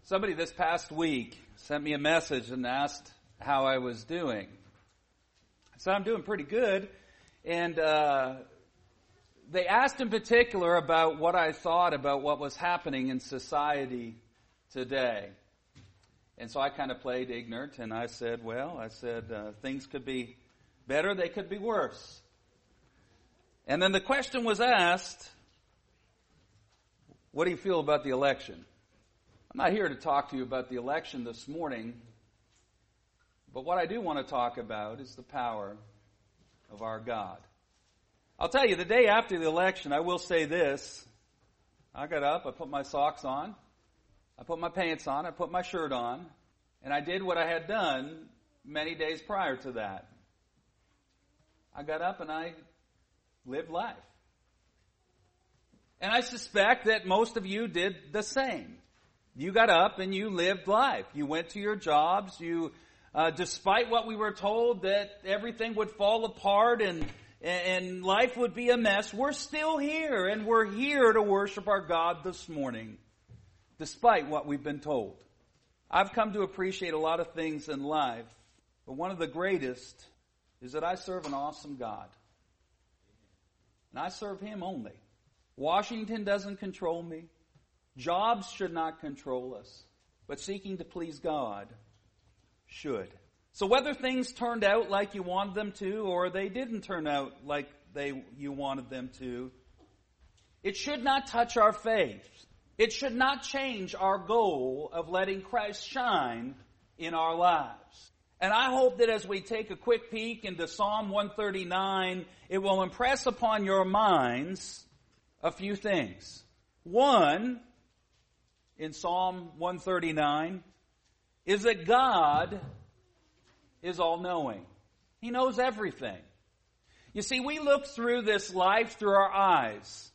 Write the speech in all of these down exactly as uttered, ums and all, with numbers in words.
Somebody this past week sent me a message and asked how I was doing. I said, I'm doing pretty good. And uh, they asked in particular about what I thought about what was happening in society today. And so I kind of played ignorant, and I said, well, I said, uh, things could be better, they could be worse. And then the question was asked, what do you feel about the election? I'm not here to talk to you about the election this morning, but what I do want to talk about is the power of our God. I'll tell you, the day after the election, I will say this. I got up, I put my socks on, I put my pants on, I put my shirt on, and I did what I had done many days prior to that. I got up and I lived life. And I suspect that most of you did the same. You got up and you lived life. You went to your jobs. You, uh, despite what we were told that everything would fall apart and and life would be a mess, we're still here, and we're here to worship our God this morning, despite what we've been told. I've come to appreciate a lot of things in life, but one of the greatest is that I serve an awesome God. And I serve Him only. Washington doesn't control me. Jobs should not control us. But seeking to please God should. So whether things turned out like you wanted them to, or they didn't turn out like they you wanted them to, it should not touch our faith. It should not change our goal of letting Christ shine in our lives. And I hope that as we take a quick peek into Psalm one thirty-nine, it will impress upon your minds a few things. One, in Psalm one thirty-nine, is that God is all-knowing. He knows everything. You see, we look through this life through our eyes,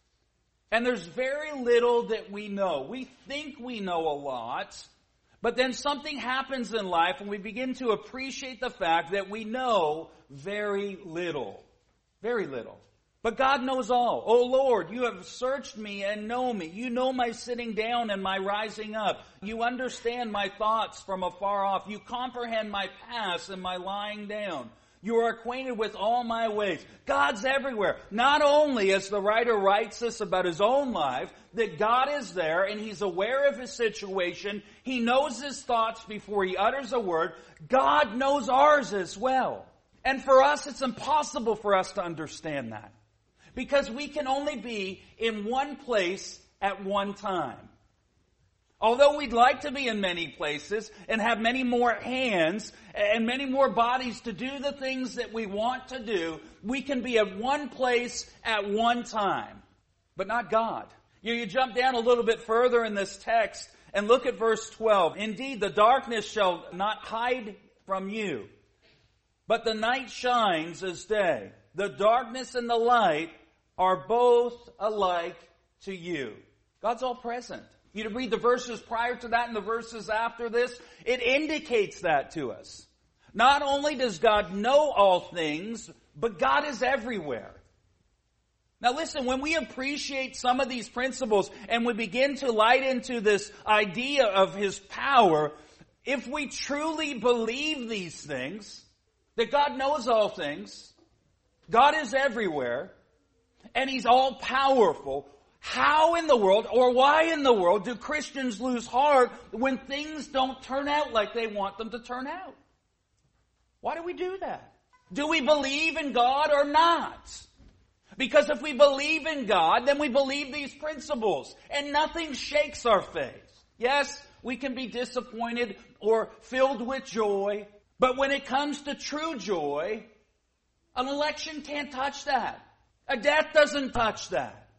and there's very little that we know. We think we know a lot, but then something happens in life and we begin to appreciate the fact that we know very little. Very little. But God knows all. Oh Lord, you have searched me and know me. You know my sitting down and my rising up. You understand my thoughts from afar off. You comprehend my past and my lying down. You are acquainted with all my ways. God's everywhere. Not only, as the writer writes this about his own life, that God is there and He's aware of his situation. He knows his thoughts before he utters a word. God knows ours as well. And for us, it's impossible for us to understand that. Because we can only be in one place at one time. Although we'd like to be in many places and have many more hands and many more bodies to do the things that we want to do, we can be at one place at one time. But not God. You, you jump down a little bit further in this text and look at verse twelve. Indeed, the darkness shall not hide from you, but the night shines as day. The darkness and the light are both alike to you. God's all present. You read the verses prior to that and the verses after this, it indicates that to us. Not only does God know all things, but God is everywhere. Now listen, when we appreciate some of these principles and we begin to light into this idea of His power, if we truly believe these things, that God knows all things, God is everywhere, and He's all powerful, how in the world, or why in the world, do Christians lose heart when things don't turn out like they want them to turn out? Why do we do that? Do we believe in God or not? Because if we believe in God, then we believe these principles, and nothing shakes our faith. Yes, we can be disappointed or filled with joy, but when it comes to true joy, an election can't touch that. A death doesn't touch that.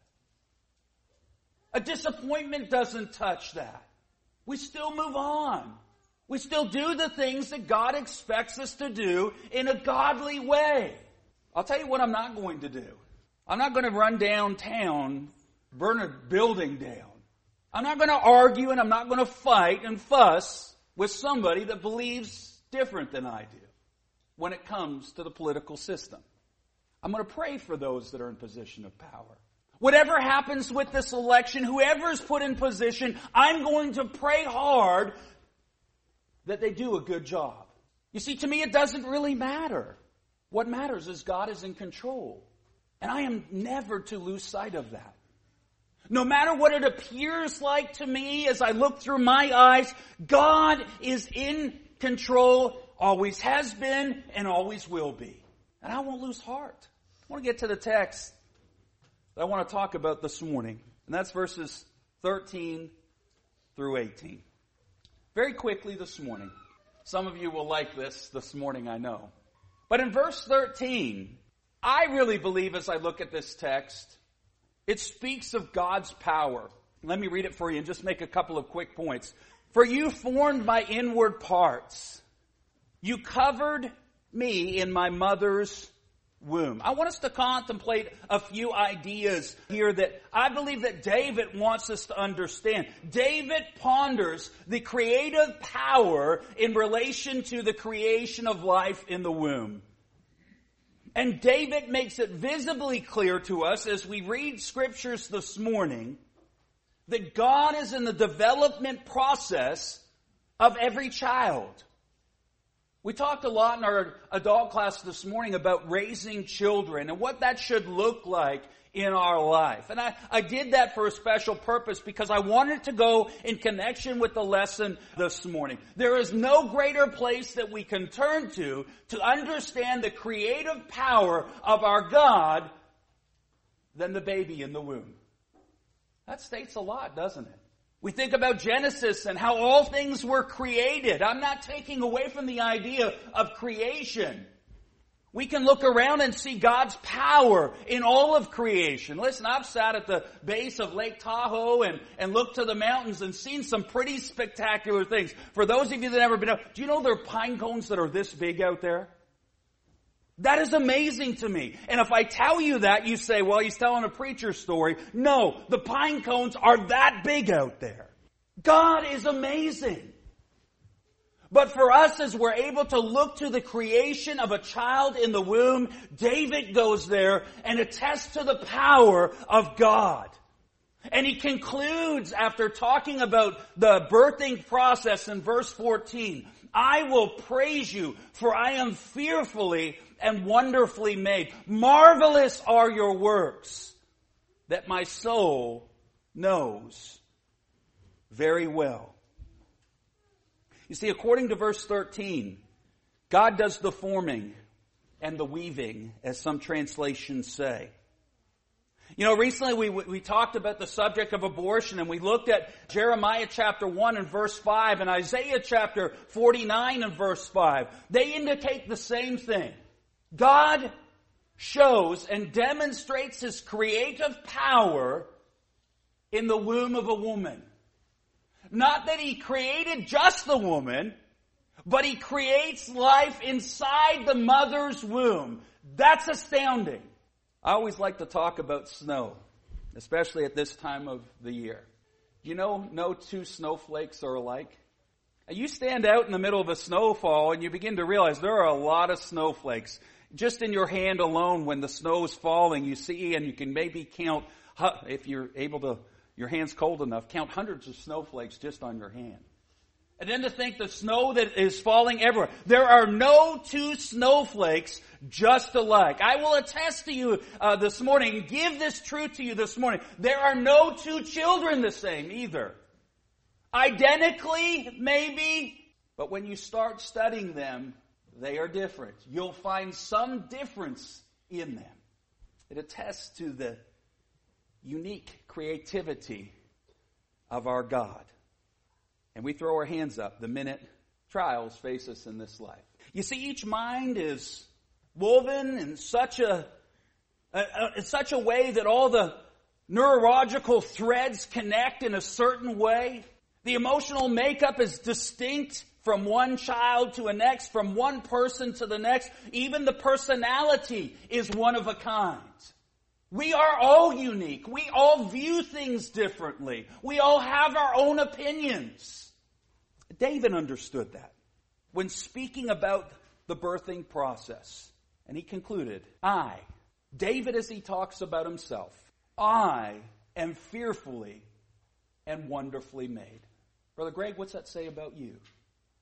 A disappointment doesn't touch that. We still move on. We still do the things that God expects us to do in a godly way. I'll tell you what I'm not going to do. I'm not going to run downtown, burn a building down. I'm not going to argue and I'm not going to fight and fuss with somebody that believes different than I do when it comes to the political system. I'm going to pray for those that are in position of power. Whatever happens with this election, whoever's put in position, I'm going to pray hard that they do a good job. You see, to me, it doesn't really matter. What matters is God is in control. And I am never to lose sight of that. No matter what it appears like to me as I look through my eyes, God is in control, always has been, and always will be. And I won't lose heart. I want to get to the text that I want to talk about this morning. And that's verses thirteen through eighteen. Very quickly this morning. Some of you will like this this morning, I know. But in verse thirteen, I really believe as I look at this text, it speaks of God's power. Let me read it for you and just make a couple of quick points. For you formed my inward parts. You covered me in my mother's womb. I want us to contemplate a few ideas here that I believe that David wants us to understand. David ponders the creative power in relation to the creation of life in the womb. And David makes it visibly clear to us as we read scriptures this morning that God is in the development process of every child. We talked a lot in our adult class this morning about raising children and what that should look like in our life. And I, I did that for a special purpose because I wanted to go in connection with the lesson this morning. There is no greater place that we can turn to to understand the creative power of our God than the baby in the womb. That states a lot, doesn't it? We think about Genesis and how all things were created. I'm not taking away from the idea of creation. We can look around and see God's power in all of creation. Listen, I've sat at the base of Lake Tahoe and, and looked to the mountains and seen some pretty spectacular things. For those of you that have never been out, do you know there are pine cones that are this big out there? That is amazing to me. And if I tell you that, you say, well, he's telling a preacher story. No, the pine cones are that big out there. God is amazing. But for us, as we're able to look to the creation of a child in the womb, David goes there and attests to the power of God. And he concludes after talking about the birthing process in verse fourteen, I will praise you, for I am fearfully and wonderfully made. Marvelous are your works that my soul knows very well. You see, according to verse thirteen, God does the forming and the weaving, as some translations say. You know, recently we we talked about the subject of abortion, and we looked at Jeremiah chapter one and verse five and Isaiah chapter forty-nine and verse five. They indicate the same thing. God shows and demonstrates His creative power in the womb of a woman. Not that He created just the woman, but He creates life inside the mother's womb. That's astounding. I always like to talk about snow, especially at this time of the year. You know, no two snowflakes are alike. You stand out in the middle of a snowfall and you begin to realize there are a lot of snowflakes. Just in your hand alone, when the snow is falling, you see, and you can maybe count, if you're able to, your hand's cold enough, count hundreds of snowflakes just on your hand. And then to think the snow that is falling everywhere. There are no two snowflakes just alike. I will attest to you uh, this morning, give this truth to you this morning. There are no two children the same either. Identically, maybe, but when you start studying them, they are different. You'll find some difference in them. It attests to the unique creativity of our God. And we throw our hands up the minute trials face us in this life. You see, each mind is woven in such a, a, a in such a way that all the neurological threads connect in a certain way. The emotional makeup is distinct from one child to the next, from one person to the next. Even the personality is one of a kind. We are all unique. We all view things differently. We all have our own opinions. David understood that when speaking about the birthing process. And he concluded, I, David as he talks about himself, I am fearfully and wonderfully made. Brother Greg, what's that say about you? It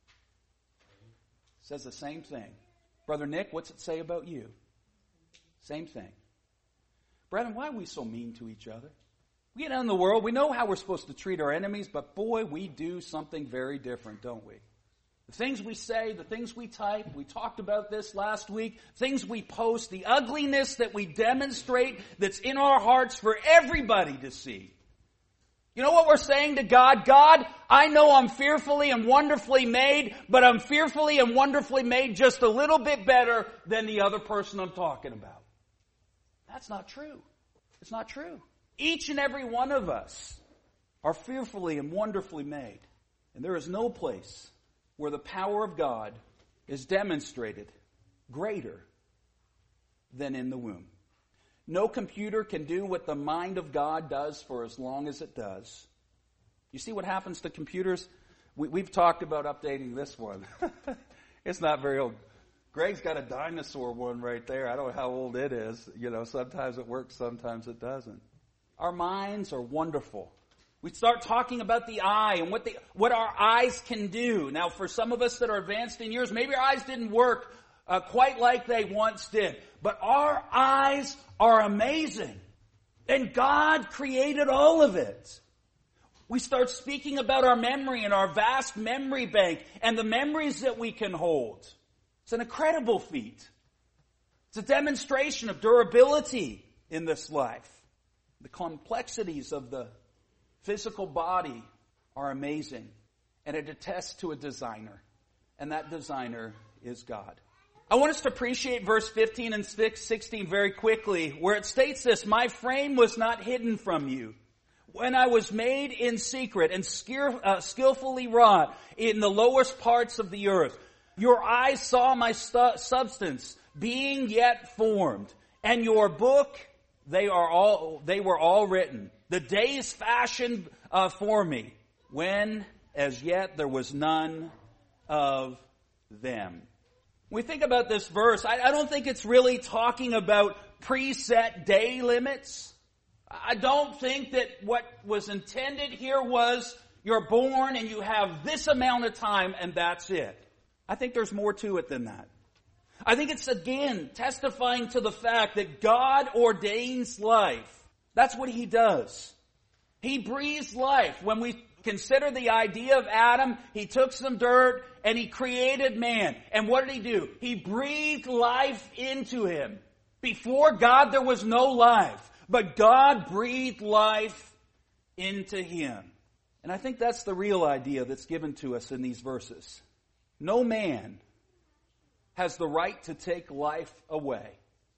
says the same thing. Brother Nick, what's it say about you? Same thing. Brethren, why are we so mean to each other? We get out in the world, we know how we're supposed to treat our enemies, but boy, we do something very different, don't we? The things we say, the things we type, we talked about this last week, things we post, the ugliness that we demonstrate that's in our hearts for everybody to see. You know what we're saying to God? God, I know I'm fearfully and wonderfully made, but I'm fearfully and wonderfully made just a little bit better than the other person I'm talking about. That's not true. It's not true. Each and every one of us are fearfully and wonderfully made. And there is no place where the power of God is demonstrated greater than in the womb. No computer can do what the mind of God does for as long as it does. You see what happens to computers? We, we've talked about updating this one. It's not very old. Greg's got a dinosaur one right there. I don't know how old it is. You know, sometimes it works, sometimes it doesn't. Our minds are wonderful. We start talking about the eye and what the what our eyes can do. Now, for some of us that are advanced in years, maybe our eyes didn't work uh, quite like they once did. But our eyes are amazing. And God created all of it. We start speaking about our memory and our vast memory bank and the memories that we can hold. It's an incredible feat. It's a demonstration of durability in this life. The complexities of the physical body are amazing. And it attests to a designer. And that designer is God. I want us to appreciate verse fifteen and sixteen very quickly, where it states this: my frame was not hidden from you when I was made in secret and skill, uh, skillfully wrought in the lowest parts of the earth. Your eyes saw my stu- substance being yet formed, and your book, they are all they were all written. The days fashioned uh, for me, when as yet there was none of them. When we think about this verse, I, I don't think it's really talking about preset day limits. I don't think that what was intended here was you're born and you have this amount of time and that's it. I think there's more to it than that. I think it's again testifying to the fact that God ordains life. That's what He does. He breathes life. When we consider the idea of Adam, he took some dirt and he created man. And what did he do? He breathed life into him. Before God, there was no life. But God breathed life into him. And I think that's the real idea that's given to us in these verses. No man has the right to take life away.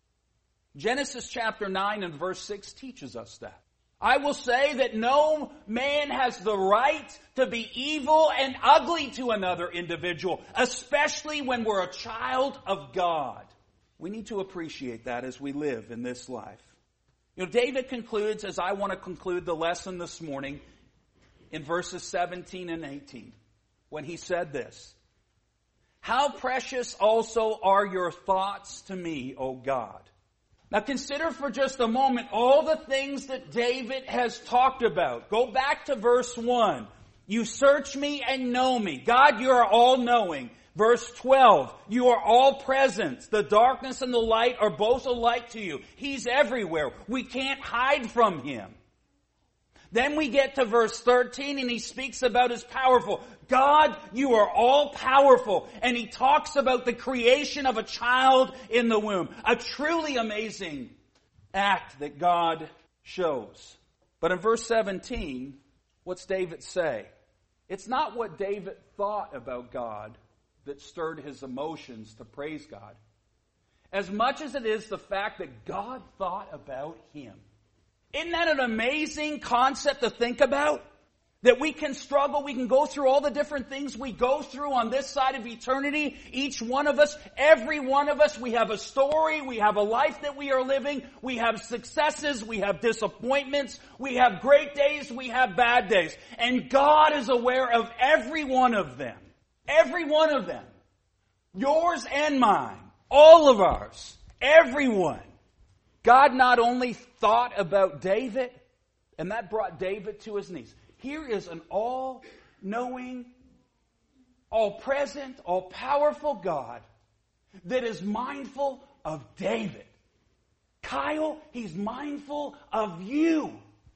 Genesis chapter nine and verse six teaches us that. I will say that no man has the right to be evil and ugly to another individual, especially when we're a child of God. We need to appreciate that as we live in this life. You know, David concludes, as I want to conclude the lesson this morning, in verses seventeen and eighteen, when he said this: how precious also are your thoughts to me, O God. Now consider for just a moment all the things that David has talked about. Go back to verse one. You search me and know me. God, you are all-knowing. Verse twelve, you are all present. The darkness and the light are both alike to you. He's everywhere. We can't hide from Him. Then we get to verse thirteen and he speaks about His powerful. God, you are all powerful. And he talks about the creation of a child in the womb. A truly amazing act that God shows. But in verse seventeen, what's David say? It's not what David thought about God that stirred his emotions to praise God, as much as it is the fact that God thought about him. Isn't that an amazing concept to think about? That we can struggle, we can go through all the different things we go through on this side of eternity. Each one of us, every one of us, we have a story, we have a life that we are living, we have successes, we have disappointments, we have great days, we have bad days. And God is aware of every one of them. Every one of them. Yours and mine. All of ours. Everyone. God not only thought about David, and that brought David to his knees. Here is an all-knowing, all-present, all-powerful God that is mindful of David. Kyle, He's mindful of you.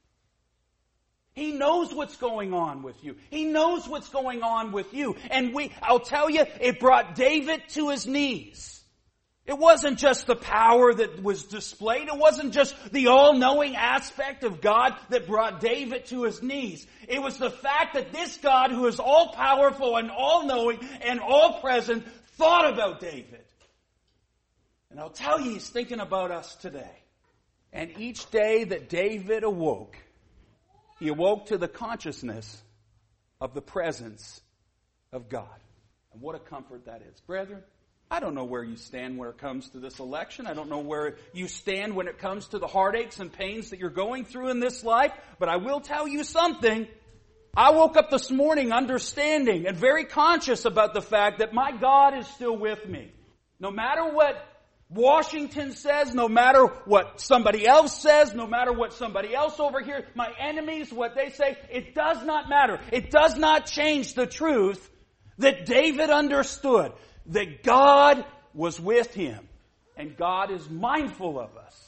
He knows what's going on with you. He knows what's going on with you. And we, I'll tell you, it brought David to his knees. It wasn't just the power that was displayed. It wasn't just the all-knowing aspect of God that brought David to his knees. It was the fact that this God, who is all-powerful and all-knowing and all-present, thought about David. And I'll tell you, He's thinking about us today. And each day that David awoke, he awoke to the consciousness of the presence of God. And what a comfort that is. Brethren, I don't know where you stand when it comes to this election. I don't know where you stand when it comes to the heartaches and pains that you're going through in this life. But I will tell you something. I woke up this morning understanding and very conscious about the fact that my God is still with me. No matter what Washington says, no matter what somebody else says, no matter what somebody else over here, my enemies, what they say, it does not matter. It does not change the truth that David understood, that God was with him, and God is mindful of us.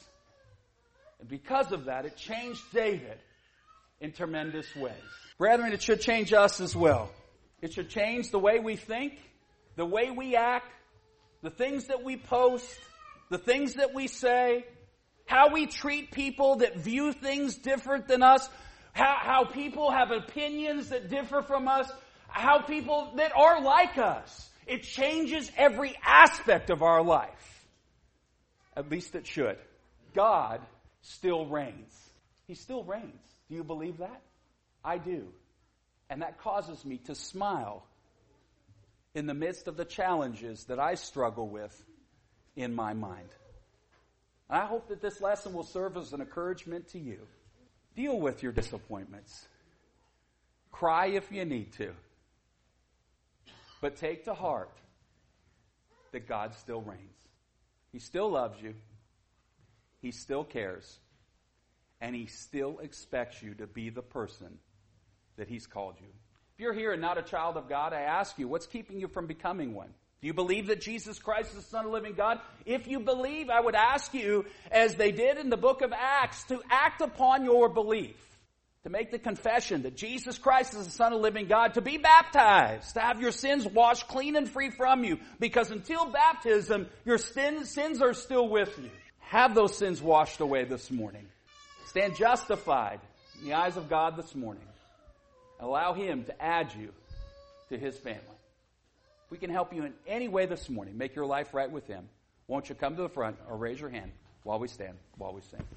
And because of that, it changed David in tremendous ways. Brethren, it should change us as well. It should change the way we think, the way we act, the things that we post, the things that we say, how we treat people that view things different than us, how, how people have opinions that differ from us, how people that are like us. It changes every aspect of our life. At least it should. God still reigns. He still reigns. Do you believe that? I do. And that causes me to smile in the midst of the challenges that I struggle with in my mind. And I hope that this lesson will serve as an encouragement to you. Deal with your disappointments. Cry if you need to. But take to heart that God still reigns. He still loves you. He still cares. And He still expects you to be the person that He's called you. If you're here and not a child of God, I ask you, what's keeping you from becoming one? Do you believe that Jesus Christ is the Son of the living God? If you believe, I would ask you, as they did in the book of Acts, to act upon your belief. To make the confession that Jesus Christ is the Son of the living God. To be baptized. To have your sins washed clean and free from you. Because until baptism, your sins, sins are still with you. Have those sins washed away this morning. Stand justified in the eyes of God this morning. Allow Him to add you to His family. If we can help you in any way this morning, make your life right with Him, won't you come to the front or raise your hand while we stand, while we sing.